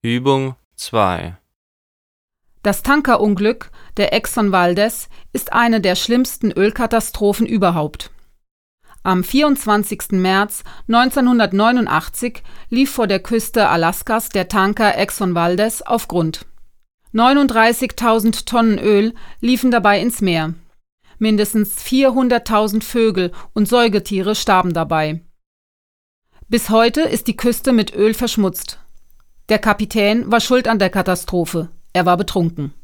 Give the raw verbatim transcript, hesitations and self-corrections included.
Übung zwei. Das Tankerunglück der Exxon Valdez ist eine der schlimmsten Ölkatastrophen überhaupt. Am vierundzwanzigsten März neunzehnhundertneunundachtzig lief vor der Küste Alaskas der Tanker Exxon Valdez auf Grund. neununddreißigtausend Tonnen Öl liefen dabei ins Meer. Mindestens vierhunderttausend Vögel und Säugetiere starben dabei. Bis heute ist die Küste mit Öl verschmutzt. Der Kapitän war schuld an der Katastrophe. Er war betrunken.